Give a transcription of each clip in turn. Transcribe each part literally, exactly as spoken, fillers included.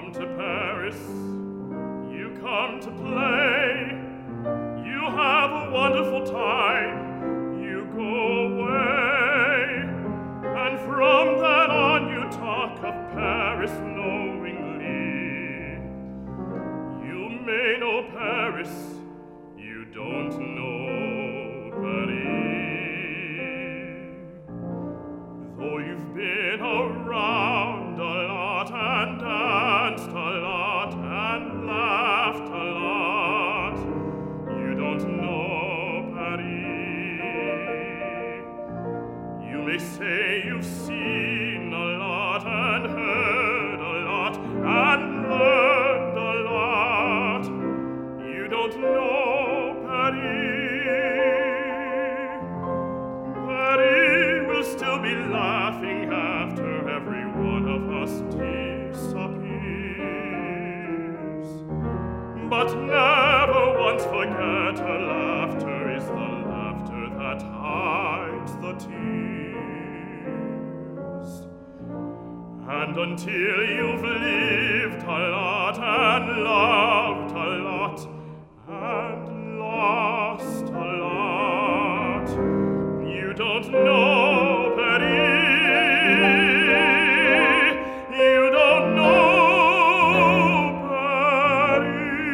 come to Paris, you come to play, you have a wonderful time, you go away, and from then on you talk of Paris knowingly. You may know Paris, you don't know Paris. Though you've been around a lot and danced a lot and laughed a lot, you don't know Paris. You may say you've seen a lot and heard a lot and learned a lot, you don't know Paris. Paris will still be laughing after every one of us disappears. But never once forget her laughter is the laughter that hides the tears. And until you've lived a lot and loved a lot and lost a lot, you don't know Paris. You don't know Paris.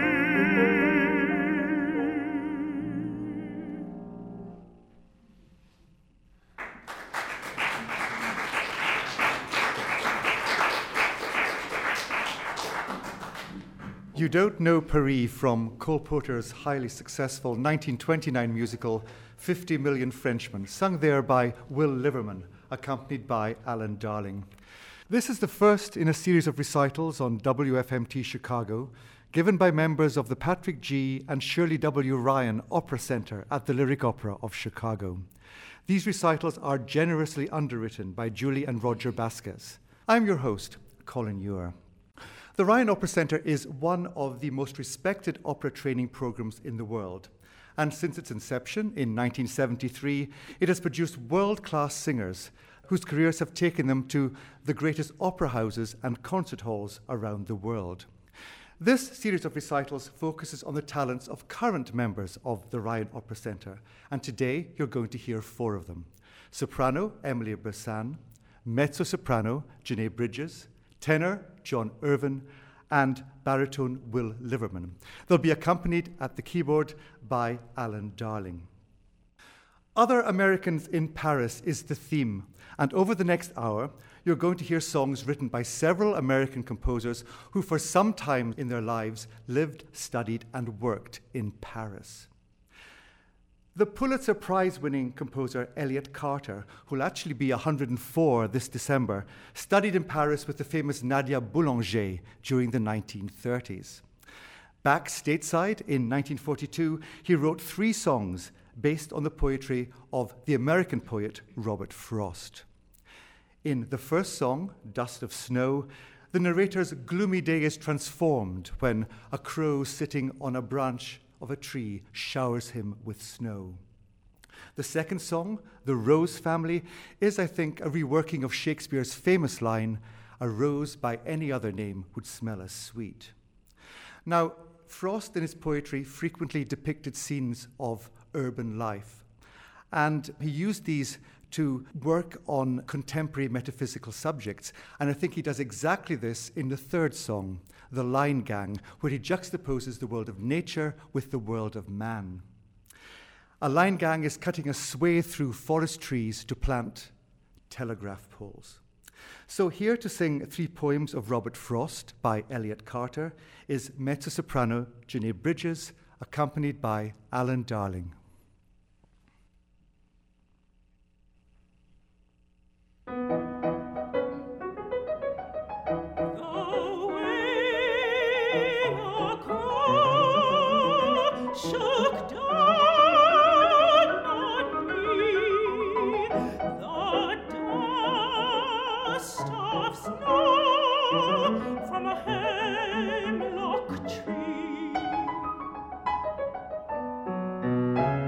You Don't Know Paris from Cole Porter's highly successful nineteen twenty-nine musical fifty million Frenchmen, sung there by Will Liverman, accompanied by Alan Darling. This is the first in a series of recitals on W F M T Chicago, given by members of the Patrick G. and Shirley W. Ryan Opera Center at the Lyric Opera of Chicago. These recitals are generously underwritten by Julie and Roger Vasquez. I'm your host, Colin Ewer. The Ryan Opera Center is one of the most respected opera training programs in the world. And since its inception in nineteen seventy-three, it has produced world-class singers whose careers have taken them to the greatest opera houses and concert halls around the world. This series of recitals focuses on the talents of current members of the Ryan Opera Center, and today you're going to hear four of them. Soprano, Emily Bressan, mezzo-soprano, Janae Bridges, tenor, John Irvin, and baritone Will Liverman. They'll be accompanied at the keyboard by Alan Darling. Other Americans in Paris is the theme, and over the next hour, you're going to hear songs written by several American composers who for some time in their lives lived, studied, and worked in Paris. The Pulitzer Prize-winning composer Elliott Carter, who'll actually be one hundred four this December, studied in Paris with the famous Nadia Boulanger during the nineteen thirties. Back stateside in nineteen forty-two, he wrote three songs based on the poetry of the American poet Robert Frost. In the first song, Dust of Snow, the narrator's gloomy day is transformed when a crow sitting on a branch of a tree showers him with snow. The second song, The Rose Family, is, I think, a reworking of Shakespeare's famous line, "A rose by any other name would smell as sweet." Now, Frost in his poetry frequently depicted scenes of urban life, and he used these to work on contemporary metaphysical subjects, and I think he does exactly this in the third song, The Line Gang, where he juxtaposes the world of nature with the world of man. A line gang is cutting a swathe through forest trees to plant telegraph poles. So here to sing three poems of Robert Frost by Elliott Carter is mezzo-soprano Janae Bridges, accompanied by Alan Darling. From a hemlock tree.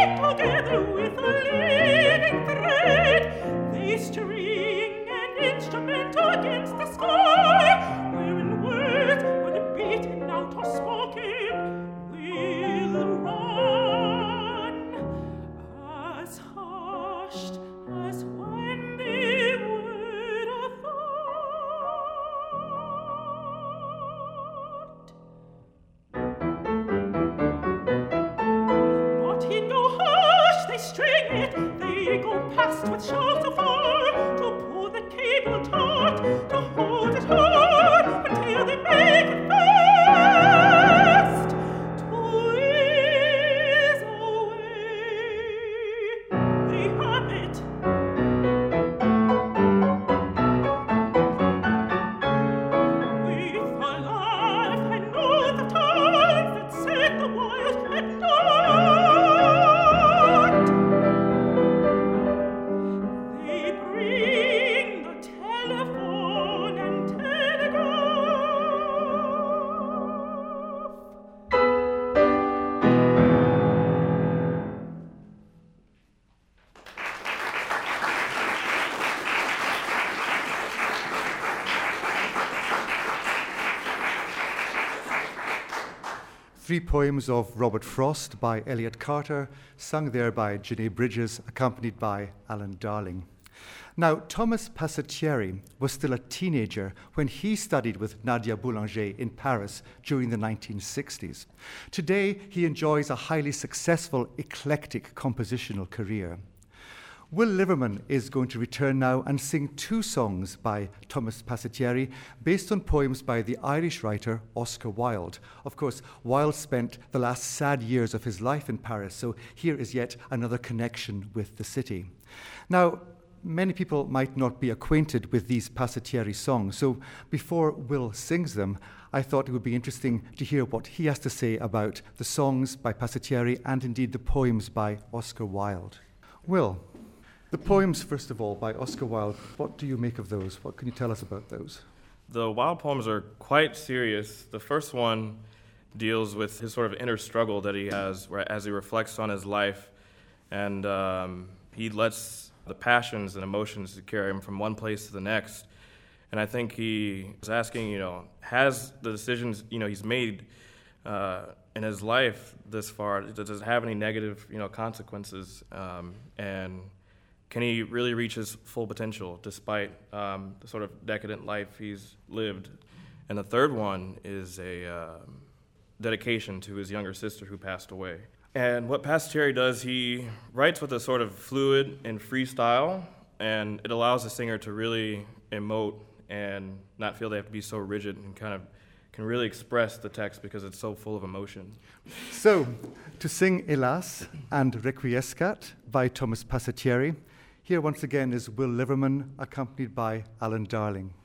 Three poems of Robert Frost by Elliot Carter, sung there by Janae Bridges, accompanied by Alan Darling. Now, Thomas Passetteri was still a teenager when he studied with Nadia Boulanger in Paris during the nineteen sixties. Today, he enjoys a highly successful, eclectic compositional career. Will Liverman is going to return now and sing two songs by Thomas Passetteri based on poems by the Irish writer Oscar Wilde. Of course, Wilde spent the last sad years of his life in Paris, so here is yet another connection with the city. Now, many people might not be acquainted with these Passetteri songs, so before Will sings them, I thought it would be interesting to hear what he has to say about the songs by Passetteri and indeed the poems by Oscar Wilde. Will, the poems, first of all, by Oscar Wilde, what do you make of those? What can you tell us about those? The Wilde poems are quite serious. The first one deals with his sort of inner struggle that he has where, as he reflects on his life, and um, he lets the passions and emotions carry him from one place to the next. And I think he was asking, you know, has the decisions, you know, he's made uh, in his life this far, does it have any negative, you know, consequences? Um, and can he really reach his full potential despite um, the sort of decadent life he's lived? And the third one is a uh, dedication to his younger sister who passed away. And what Passetteri does, he writes with a sort of fluid and free style, and it allows the singer to really emote and not feel they have to be so rigid, and kind of can really express the text because it's so full of emotion. So, to sing Hélas and Requiescat by Thomas Passetteri, here once again is Will Liverman, accompanied by Alan Darling.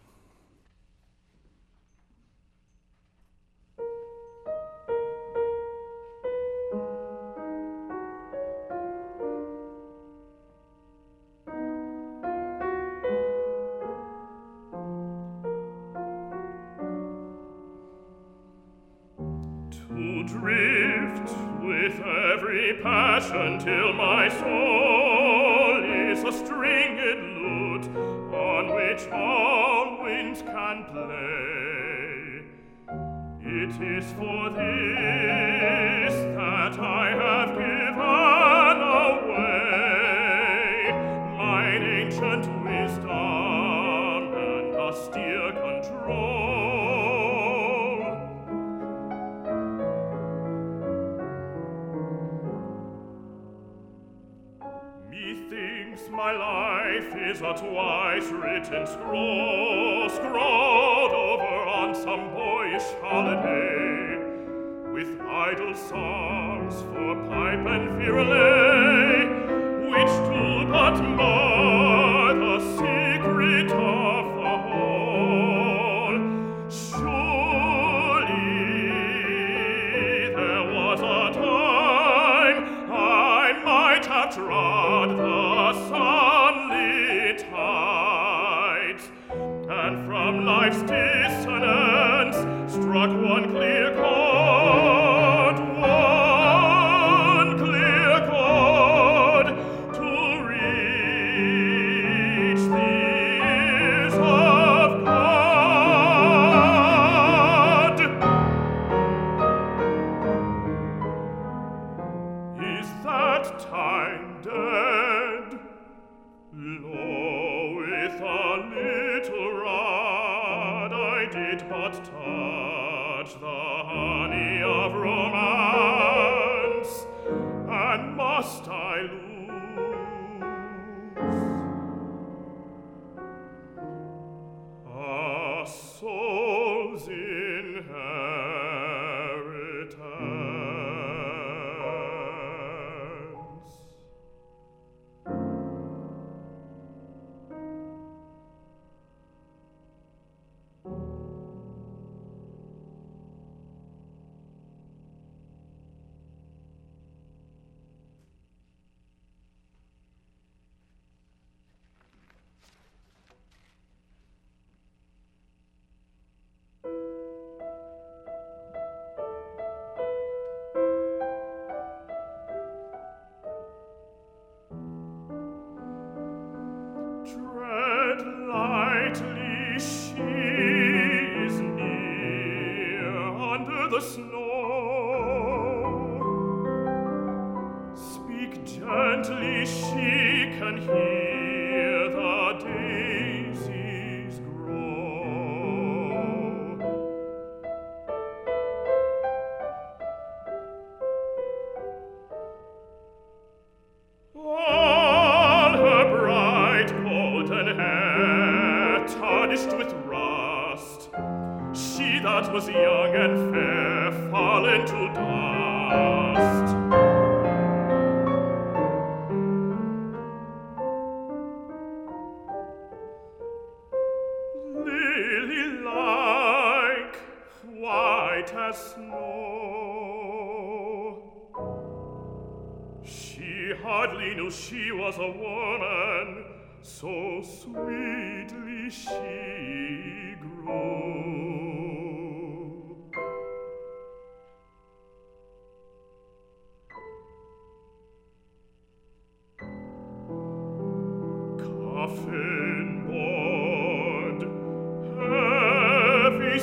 To drift with every passion till my soul is a stringed lute on which all winds can play. It is for this that I have given away mine ancient wisdom and austere control. My life is a twice written scroll, scrawled over on some boyish holiday, with idle songs for pipe and violet, which do but mar the secret of the whole. Surely there was a time I might have trod the sunlit heights, and from life's dissonance struck one clear chord, one clear chord. that time dead? Lo, with a little rod I did but touch the honey of romance, and must I lose a soul's inheritance? Tread lightly, she is near under the snow. Speak gently, she can hear the daisies grow. All her bright golden hair tarnished with rust, she that was young and fair fallen to dust. Lily-like, white as snow, she hardly knew she was a woman, so sweetly she grew. Coffin board, heavy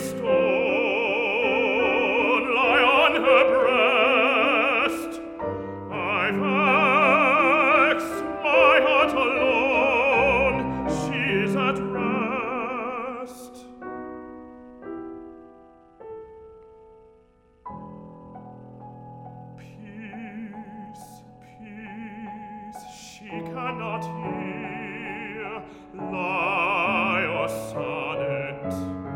stone lie on her breast. I vex my heart alone, she is at rest. Peace, peace, she cannot hear lie or sonnet.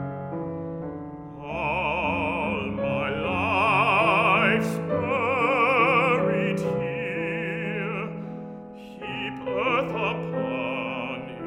All my life's buried here, heap earth upon it.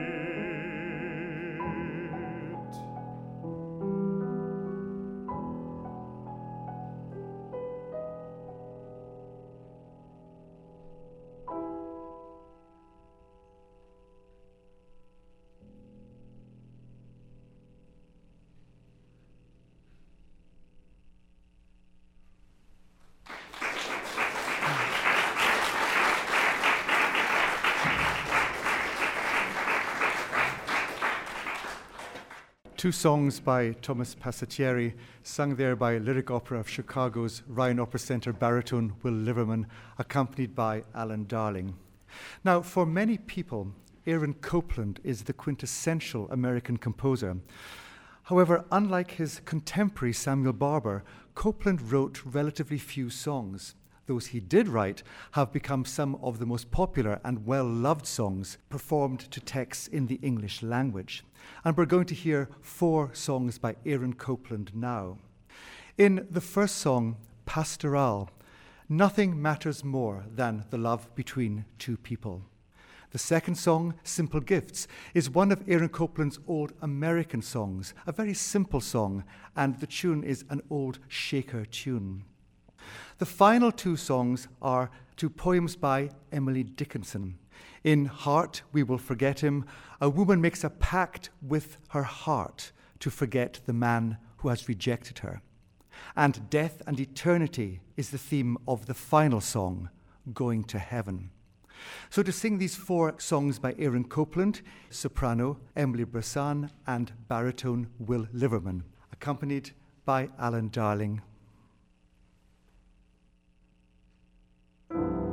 Two songs by Thomas Pasatieri, sung there by Lyric Opera of Chicago's Ryan Opera Center baritone Will Liverman, accompanied by Alan Darling. Now, for many people, Aaron Copland is the quintessential American composer. However, unlike his contemporary Samuel Barber, Copland wrote relatively few songs. Those he did write have become some of the most popular and well-loved songs performed to texts in the English language. And we're going to hear four songs by Aaron Copland now. In the first song, Pastoral, nothing matters more than the love between two people. The second song, Simple Gifts, is one of Aaron Copland's old American songs, a very simple song, and the tune is an old Shaker tune. The final two songs are two poems by Emily Dickinson. In Heart, We Will Forget Him, a woman makes a pact with her heart to forget the man who has rejected her. And Death and Eternity is the theme of the final song, Going to Heaven. So to sing these four songs by Aaron Copland, soprano Emily Bressan and baritone Will Liverman, accompanied by Alan Darling.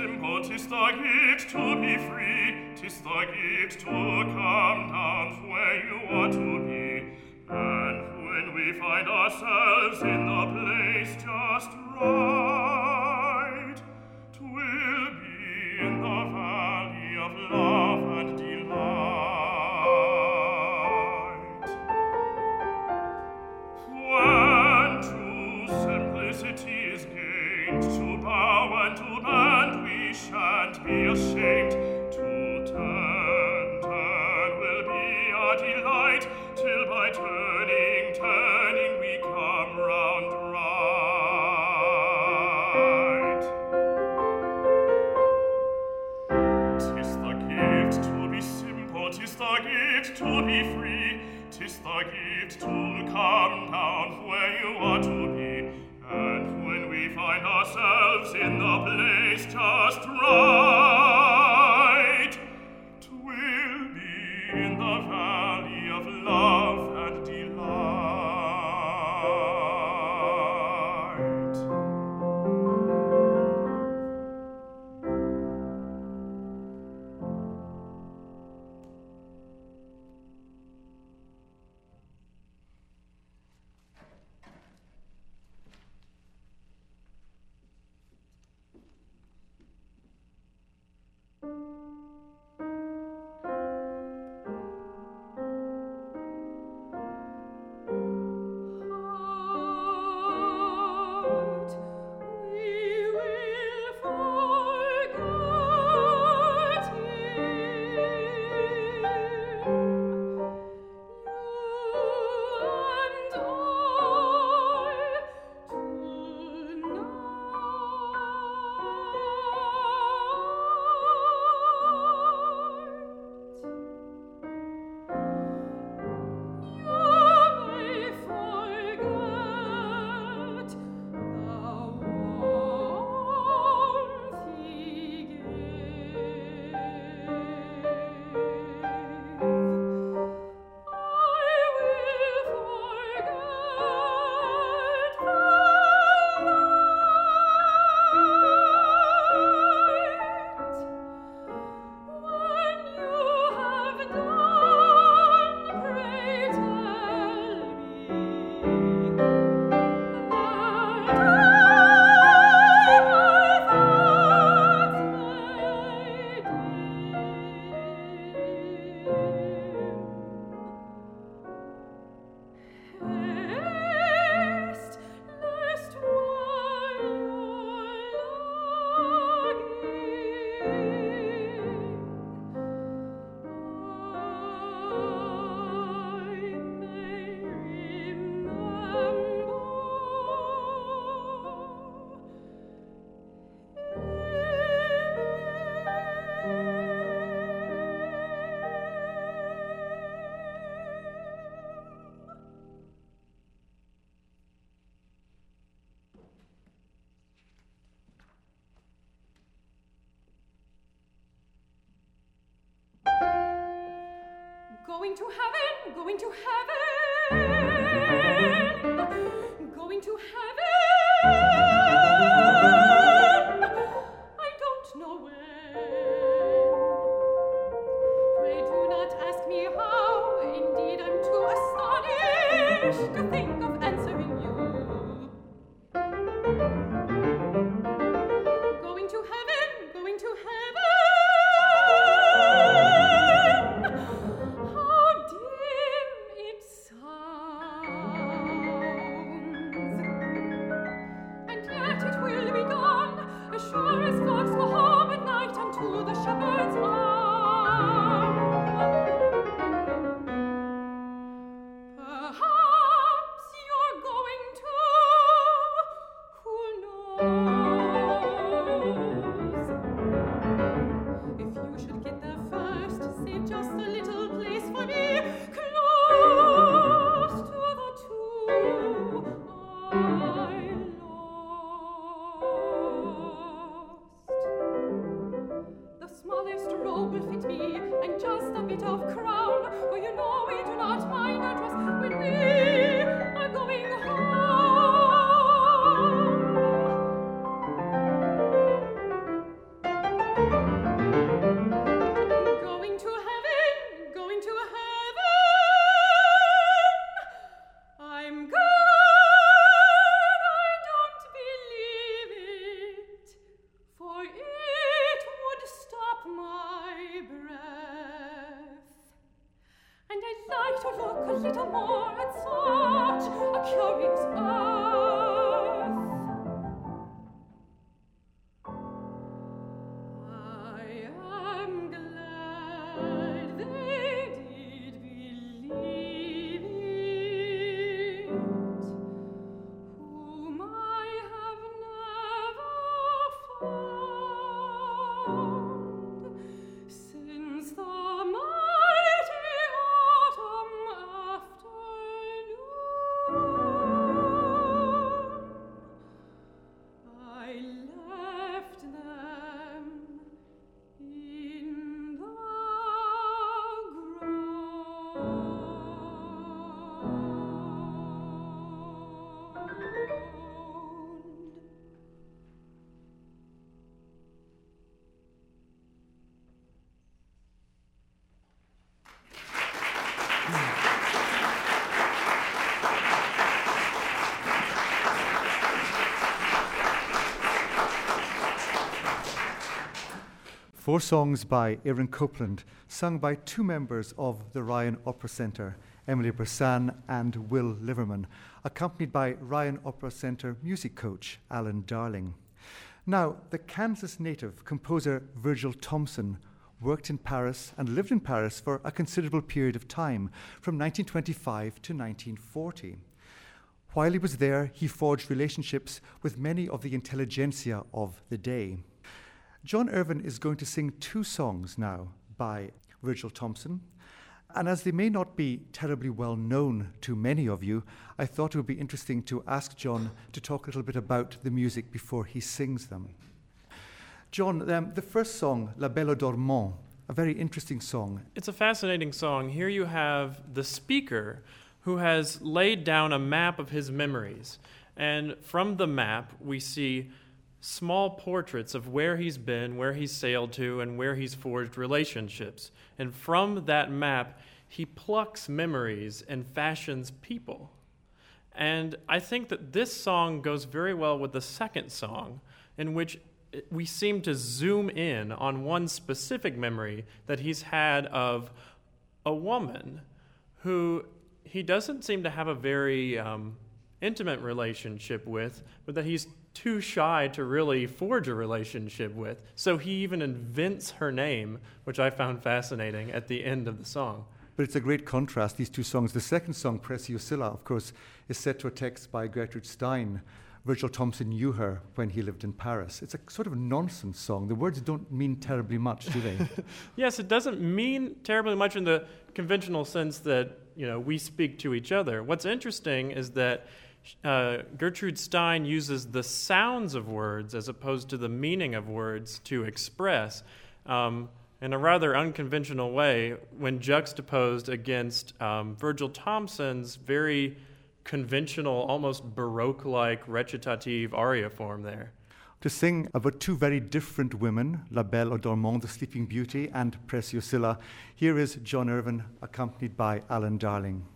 simple, 'tis the gift to be free, 'tis the gift to come down where you ought to be. And when we find ourselves in the place just right, 'twill be in the valley of love and delight. When true simplicity is gained, to bow and to bend we shan't be ashamed. To turn, turn will be our delight, till by turning, turning we come round right. 'Tis the gift to be simple, 'tis the gift to be free, 'tis the gift to come down where you ought to be. And when we find ourselves in the place just right, 'twill be in the valley of love and delight. Going to heaven, going to heaven, going to heaven. I don't know when. Pray do not ask me how. Indeed, I'm too astonished to think of answering you. Going to heaven, going to heaven. Smallest roll Four songs by Aaron Copland, sung by two members of the Ryan Opera Centre, Emily Bressan and Will Liverman, accompanied by Ryan Opera Centre music coach Alan Darling. Now, the Kansas native composer Virgil Thomson worked in Paris and lived in Paris for a considerable period of time, from nineteen twenty-five to nineteen forty. While he was there, he forged relationships with many of the intelligentsia of the day. John Irvin is going to sing two songs now by Virgil Thomson, and as they may not be terribly well known to many of you, I thought it would be interesting to ask John to talk a little bit about the music before he sings them. John, um, the first song, La Belle au Dormant, a very interesting song. It's a fascinating song. Here you have the speaker who has laid down a map of his memories, and from the map we see small portraits of where he's been, where he's sailed to, and where he's forged relationships. And from that map, he plucks memories and fashions people. And I think that this song goes very well with the second song, in which we seem to zoom in on one specific memory that he's had of a woman who he doesn't seem to have a very um, intimate relationship with, but that he's too shy to really forge a relationship with. So he even invents her name, which I found fascinating at the end of the song. But it's a great contrast, these two songs. The second song, Preciosilla, of course, is set to a text by Gertrude Stein. Virgil Thomson knew her when he lived in Paris. It's a sort of nonsense song. The words don't mean terribly much, do they? Yes, it doesn't mean terribly much in the conventional sense that, you know, we speak to each other. What's interesting is that Uh, Gertrude Stein uses the sounds of words as opposed to the meaning of words to express um, in a rather unconventional way when juxtaposed against um, Virgil Thomson's very conventional, almost Baroque-like recitative aria form there. To sing about two very different women, La Belle au Dormant, the Sleeping Beauty, and Preciosilla, here is John Irvin accompanied by Alan Darling.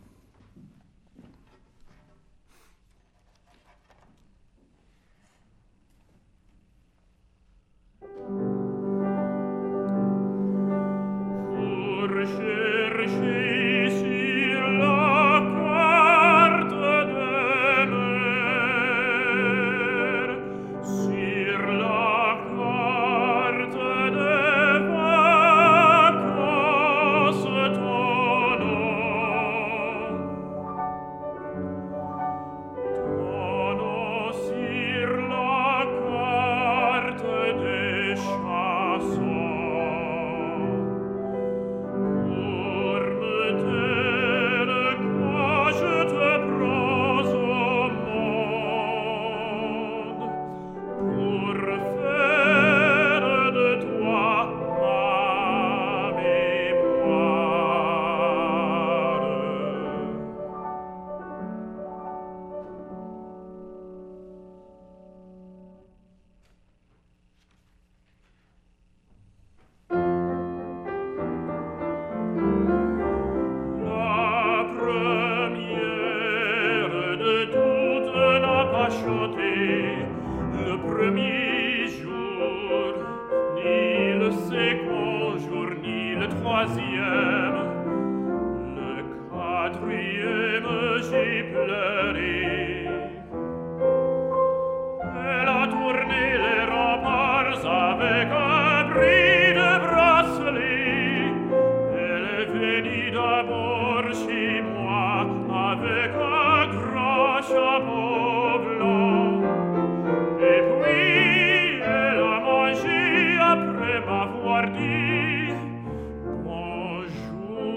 Bonjour.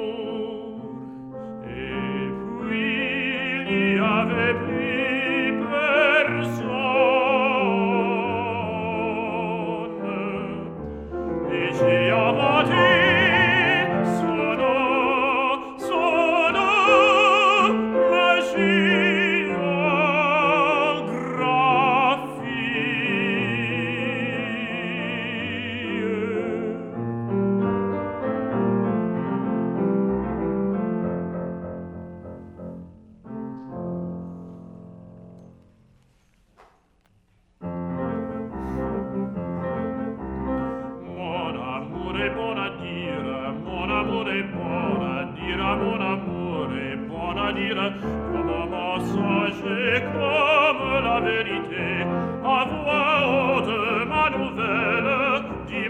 dire comme un mensonge et comme la vérité. À voix haute ma nouvelle,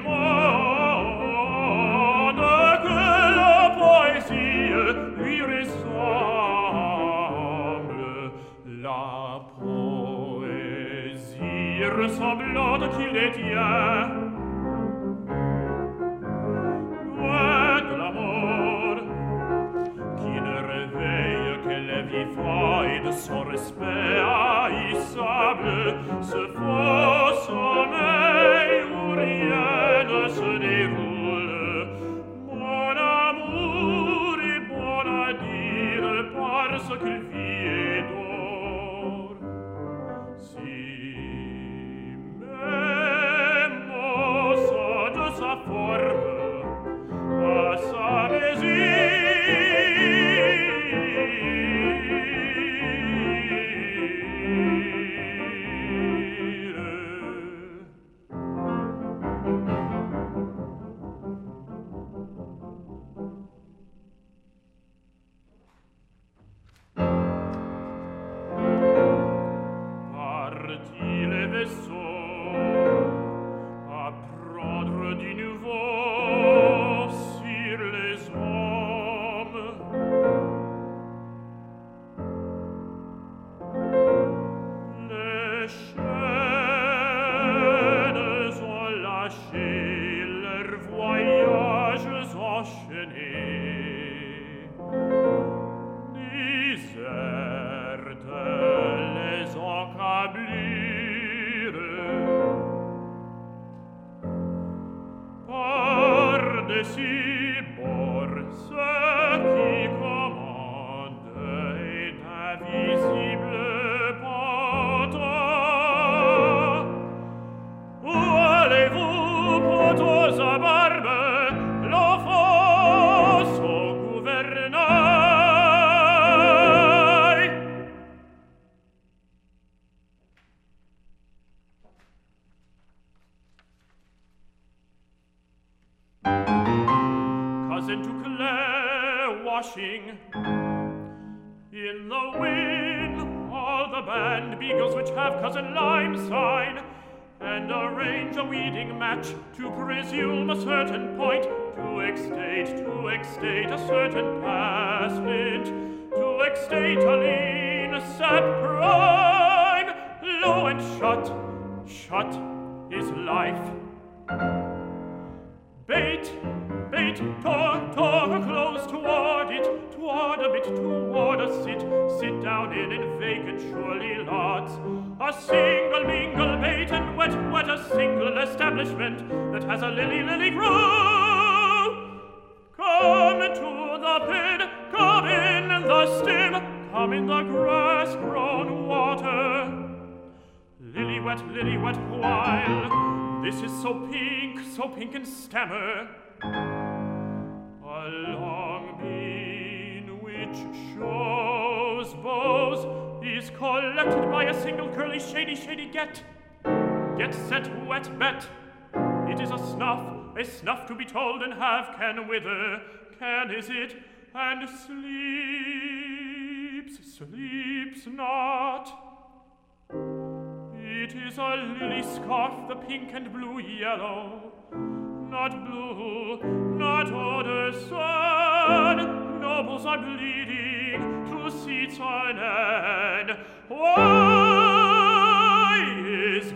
dis-moi que la poésie lui ressemble. La poésie ressemblante qu'il détient. Loin de l'amour qui ne réveille que les vivants et de son respect haïssable, ce faux sommeil où rien ne se déroule. Mon amour est bon à dire parce qu'il vit et dort. Si mes mots sont de sa forme, à sa mesure, partis les vaisseaux à prendre du nouveau sur les hommes. Les chaînes ont lâché leurs voyages enchaînés. Déserte les encablures. Par-dessus bord, ceux qui commandent est invisible pantin. Où allez-vous, poteaux à barbe, l'enfance au gouvernail? Cousin to Clare washing in the wind, all the band beagles which have Cousin Lime sign, and arrange a weeding match to presume a certain point, to extate, to extate a certain passage, to extate a lean sap prime, low and shut, shut is life. Bait, bait, tor, tor, close toward it, toward a bit, toward a sit, sit down in in vacant surely lots. A single mingle bait and wet, wet, a single establishment that has a lily, lily grow. Come into the pit, come in the stem, come in the grass-grown water. Lily wet, lily wet, while this is so pink, so pink and stammer. A long bean which shows bows is collected by a single curly shady shady get. Get set wet bet. It is a snuff, a snuff to be told and have can wither. Can is it, and sleeps, sleeps not. It is a lily scarf, the pink and blue yellow. Not blue, not odor sun. Nobles are bleeding, two seats on end. Why is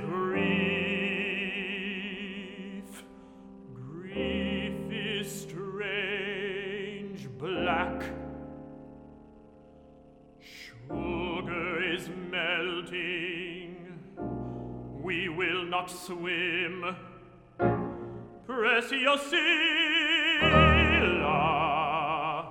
grief? Grief is strange black. Sugar is melting. We will not swim. Preciosilla.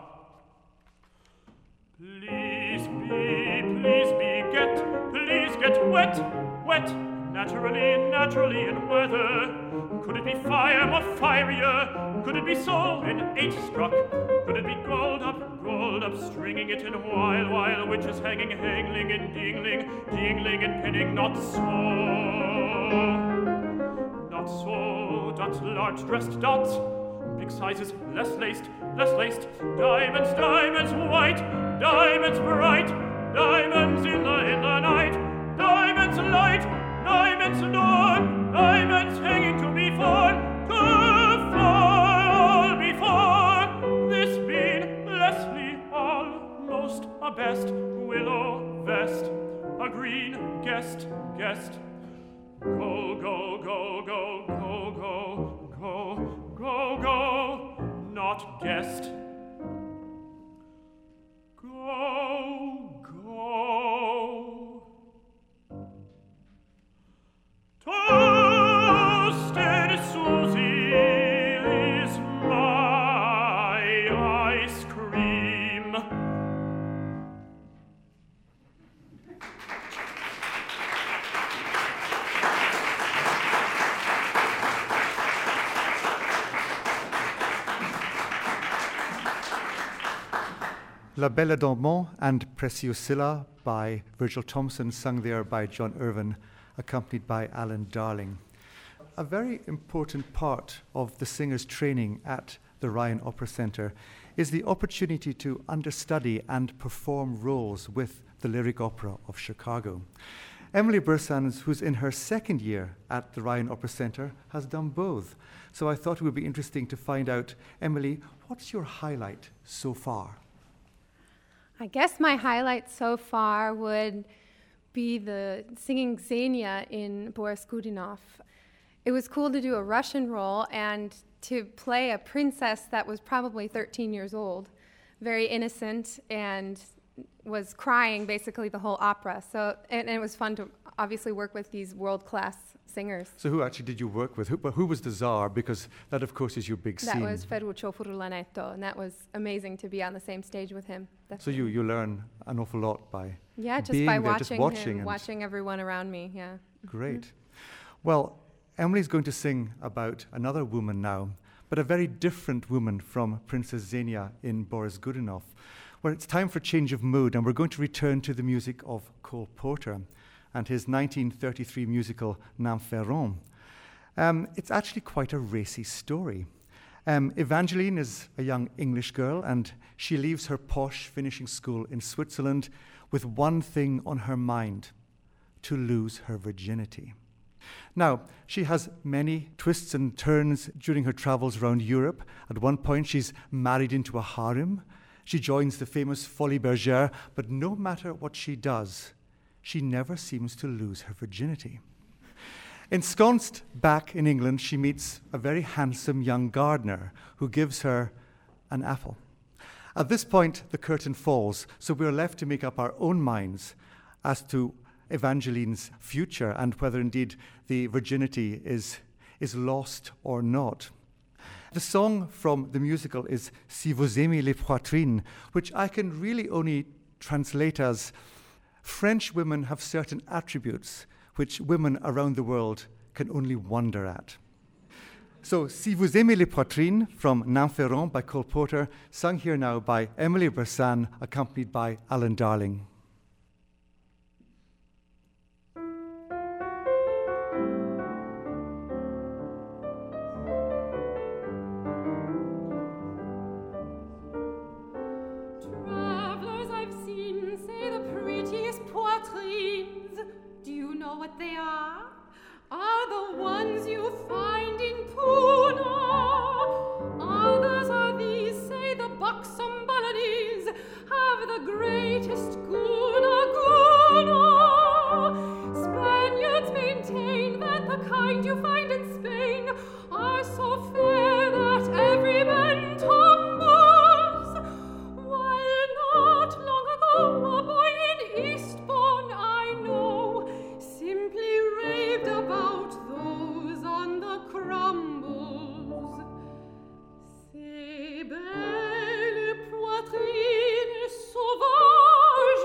Please be, please be, get, please get wet, wet, naturally, naturally in weather. Could it be fire more fierier? Could it be so an eight struck? Could it be gold up, gold up, stringing it in while, while witches hanging, hangling and dingling, dingling and pinning? Not so, not so, dot large dressed dot, big sizes, less laced, less laced, diamonds, diamonds white, diamonds bright, diamonds in the, in the night, diamonds light, diamonds dawn, diamonds hanging to be fallen, to fly all before, this being Leslie, almost a best, willow vest, a green guest, guest, go, go, go, go, go, go, go, go, go, not guest. Go, go. Toasted Susie is my ice cream. La Belle Dormant and Preciosilla by Virgil Thompson, sung there by John Irvin, accompanied by Alan Darling. A very important part of the singer's training at the Ryan Opera Center is the opportunity to understudy and perform roles with the Lyric Opera of Chicago. Emily Bersans, who's in her second year at the Ryan Opera Center, has done both. So I thought it would be interesting to find out, Emily, what's your highlight so far? I guess my highlight so far would be the singing Xenia in Boris Godunov. It was cool to do a Russian role and to play a princess that was probably thirteen years old, very innocent, and was crying basically the whole opera. So, and, and it was fun to obviously work with these world-class singers. So who actually did you work with? Who, who was the Tsar? Because that, of course, is your big that scene. That was Ferruccio Furlanetto, and that was amazing to be on the same stage with him. So you, you learn an awful lot by yeah, just being by there, watching, just watching him, watching everyone around me. Yeah. Great. Mm-hmm. Well, Emily's going to sing about another woman now, but a very different woman from Princess Xenia in Boris Godunov. Well, it's time for change of mood, and we're going to return to the music of Cole Porter and his nineteen thirty-three musical Nymphéron. Um, it's actually quite a racy story. Um, Evangeline is a young English girl, and she leaves her posh finishing school in Switzerland with one thing on her mind: to lose her virginity. Now, she has many twists and turns during her travels around Europe. At one point, she's married into a harem. She joins the famous Folies Bergère, but no matter what she does, she never seems to lose her virginity. Ensconced back in England, she meets a very handsome young gardener who gives her an apple. At this point, the curtain falls, so we're left to make up our own minds as to Evangeline's future and whether indeed the virginity is, is lost or not. The song from the musical is Si vous aimez les poitrines, which I can really only translate as French women have certain attributes which women around the world can only wonder at. So, Si vous aimez les poitrines from Nymphéron by Cole Porter, sung here now by Emily Bersans, accompanied by Alan Darling. What they are are the ones you find in Puna. Others are these, say the buxom Balinese, have the greatest guna guna. Spaniards maintain that the kind you find in Spain are so fair that every man tumbles. While not long ago a boy in Eastbourne I know simply raved about those on the crumbles. Ces belles poitrines sauvages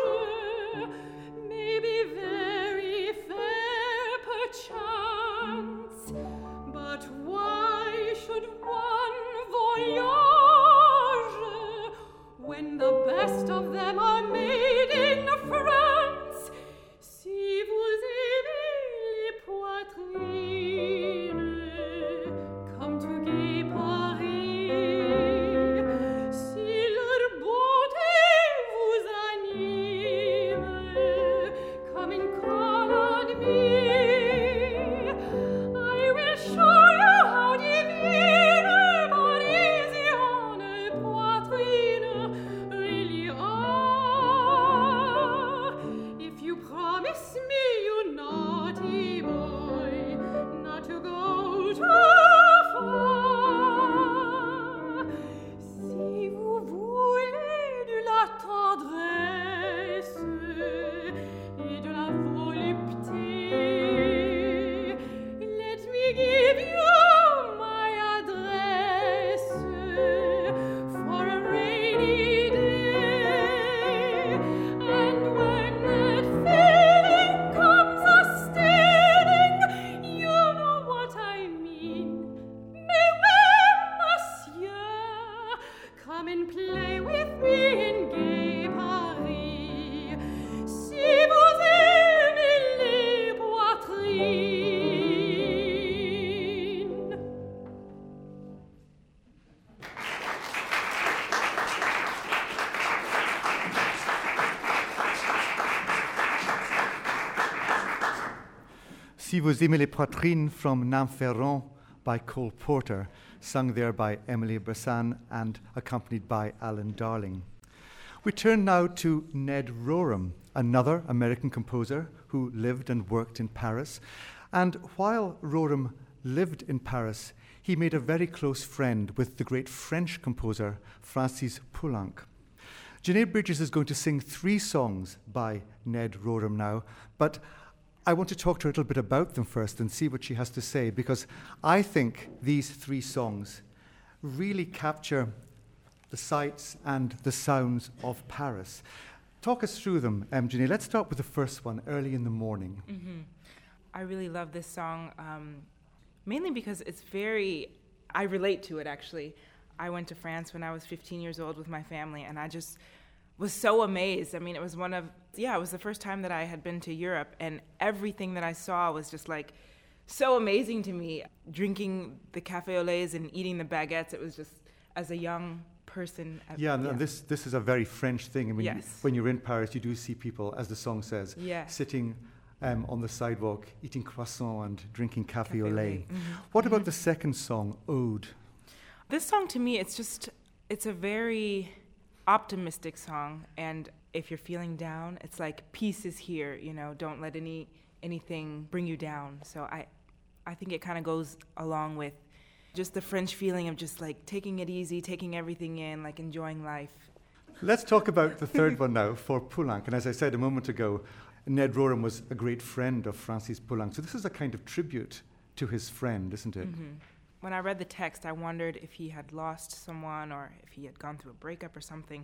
Si vous aimez les poitrines from Namferron by Cole Porter, sung there by Emily Bressan and accompanied by Alan Darling. We turn now to Ned Rorem, another American composer who lived and worked in Paris. And while Rorem lived in Paris, he made a very close friend with the great French composer Francis Poulenc. Janae Bridges is going to sing three songs by Ned Rorem now, but I want to talk to her a little bit about them first and see what she has to say, because I think these three songs really capture the sights and the sounds of Paris. Talk us through them, um, Janae. Let's start with the first one, Early in the Morning. Mm-hmm. I really love this song, um, mainly because it's very, I relate to it actually. I went to France when I was fifteen years old with my family, and I just was so amazed. I mean, it was one of, yeah, it was the first time that I had been to Europe, and everything that I saw was just like so amazing to me. Drinking the café au lait and eating the baguettes, it was just, as a young person. Yeah, yeah. and this this is a very French thing. I mean, yes. you, when you're in Paris, you do see people, as the song says, yes. sitting um, on the sidewalk, eating croissant and drinking café, Café au au lait. lait. Mm-hmm. What Mm-hmm. about the second song, Ode? This song, to me, it's just, it's a very optimistic song, and if you're feeling down, it's like peace is here, you know, don't let any anything bring you down. So I I think it kind of goes along with just the French feeling of just like taking it easy, taking everything in, like enjoying life. Let's talk about the third one now, for Poulenc. And as I said a moment ago, Ned Rorem was a great friend of Francis Poulenc. So this is a kind of tribute to his friend, isn't it? Mm-hmm. When I read the text, I wondered if he had lost someone or if he had gone through a breakup or something.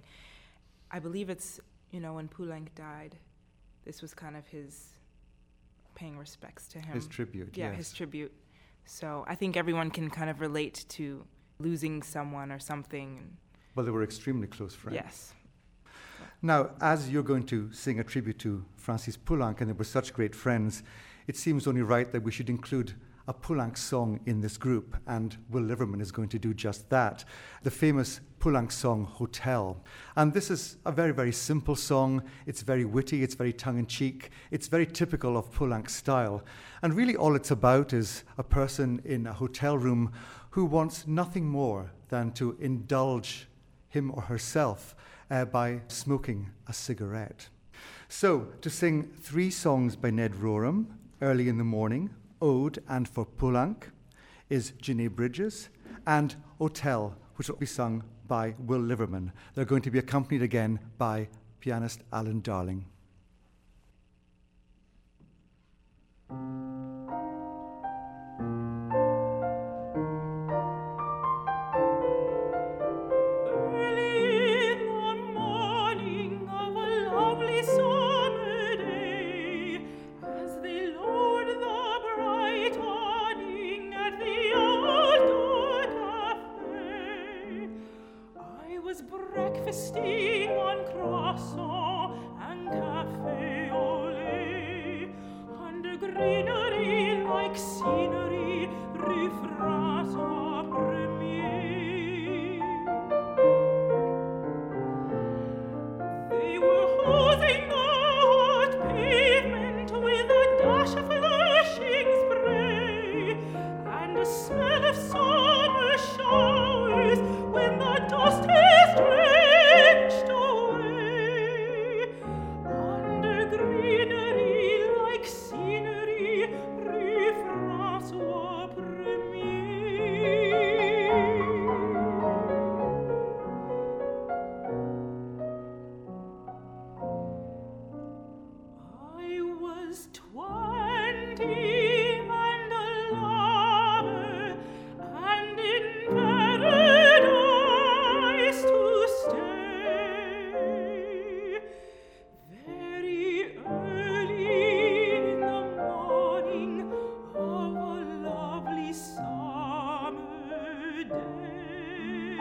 I believe it's, you know, when Poulenc died, this was kind of his paying respects to him. His tribute, Yeah, yes. his tribute. So I think everyone can kind of relate to losing someone or something. Well, they were extremely close friends. Yes. Now, as you're going to sing a tribute to Francis Poulenc, and they were such great friends, it seems only right that we should include a Poulenc song in this group, and Will Liverman is going to do just that. The famous Poulenc song, Hotel. And this is a very, very simple song. It's very witty, it's very tongue-in-cheek, it's very typical of Poulenc's style. And really all it's about is a person in a hotel room who wants nothing more than to indulge him or herself uh, by smoking a cigarette. So, to sing three songs by Ned Rorem, Early in the Morning, Ode, and for Poulenc, is Janae Bridges, and Hotel, which will be sung by Will Liverman. They're going to be accompanied again by pianist Alan Darling. Breakfasting on croissant and café au lait, under greenery like scenery, rue François Premier. They were hosing the hot pavement with a dash of flashing spray, and a smell of summer showers when the dust is drenched away. Under greenery like scenery, rue François Premier. I was twenty and a lover, and in paradise to stay. Very early in the morning of a lovely summer day.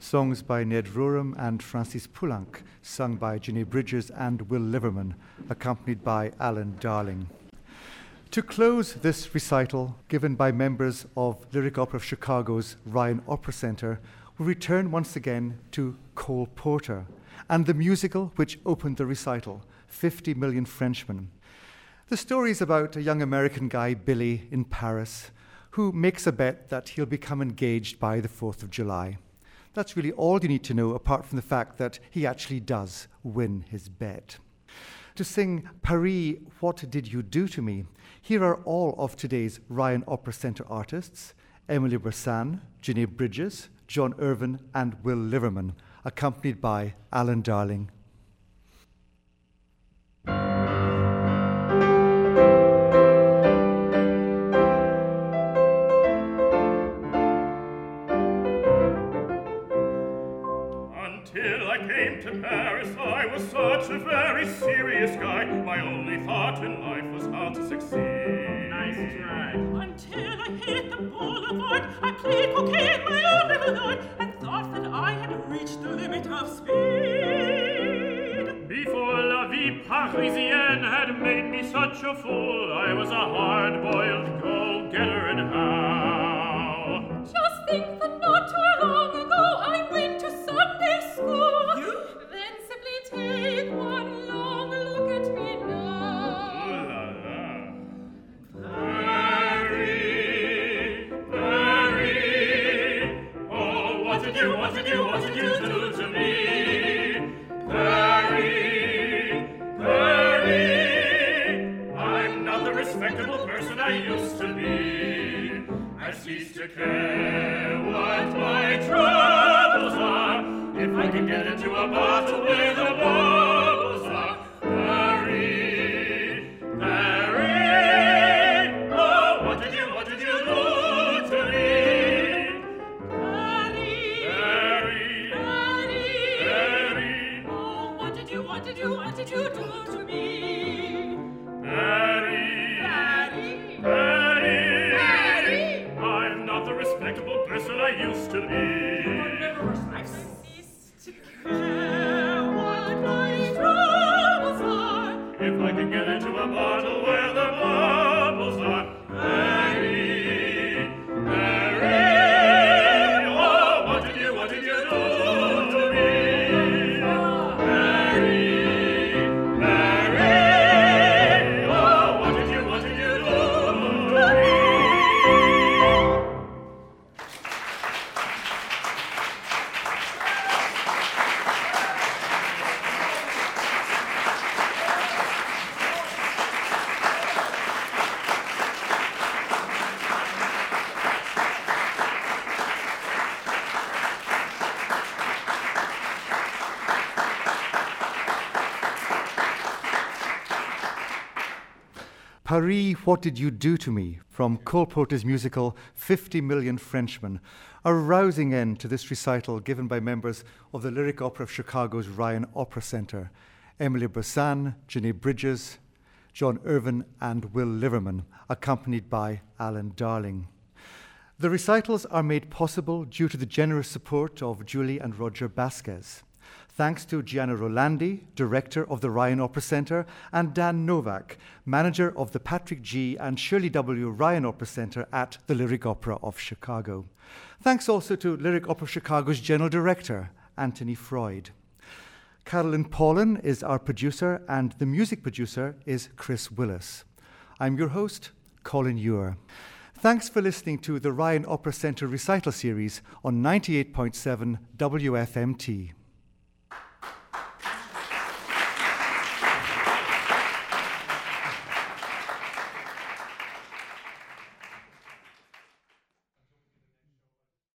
songs by Ned Rorem and Francis Poulenc, sung by Ginny Bridges and Will Liverman, accompanied by Alan Darling. To close this recital, given by members of Lyric Opera of Chicago's Ryan Opera Center, we return once again to Cole Porter and the musical which opened the recital, fifty million Frenchmen. The story is about a young American guy, Billy, in Paris, who makes a bet that he'll become engaged by the fourth of July. That's really all you need to know, apart from the fact that he actually does win his bet. To sing Paris, What Did You Do to Me? Here are all of today's Ryan Opera Center artists: Emily Bressan, Ginny Bridges, John Irvin, and Will Liverman, accompanied by Alan Darling. Until I came to Paris, I was such a very serious guy. My only thought in life was how to succeed. Nice try. Until I hit the boulevard, I played cocaine my own little night and thought that I had reached the limit of speed. Before La Vie Parisienne had made me such a fool, I was a hard-boiled go-getter, and how? Just think that not too long ago I went to Sunday school. You? Then simply take one long look at me now. Ooh la la. Mary, Mary, oh, what did you, what did you, what did you do to me? Mary, Mary, I'm not the respectable person I used to be. I ceased to care what my troubles are, if I can get into a bottle where the bubbles are. Mary, Mary, oh, what did you, what did you do to me? Mary, Mary, Mary, Mary, oh, what did you, what did you, what did you do to me? Mary, Mary, Mary, Mary, I'm not the respectable person I used to be. I ceased to care what my troubles are. If I can get into a bottle where the bubbles are. Mary, Mary, oh, what did you, what did you do to me? Mary, Mary, oh, what did you, what did you do to me? Paris, What Did You Do to Me? From Cole Porter's musical fifty million Frenchmen, a rousing end to this recital given by members of the Lyric Opera of Chicago's Ryan Opera Center: Emily Bressan, Ginny Bridges, John Irvin, and Will Liverman, accompanied by Alan Darling. The recitals are made possible due to the generous support of Julie and Roger Basquez. Thanks to Gianna Rolandi, director of the Ryan Opera Center, and Dan Novak, manager of the Patrick G. and Shirley W. Ryan Opera Center at the Lyric Opera of Chicago. Thanks also to Lyric Opera of Chicago's general director, Anthony Freud. Carolyn Paulin is our producer, and the music producer is Chris Willis. I'm your host, Colin Ewer. Thanks for listening to the Ryan Opera Center recital series on ninety-eight point seven W F M T.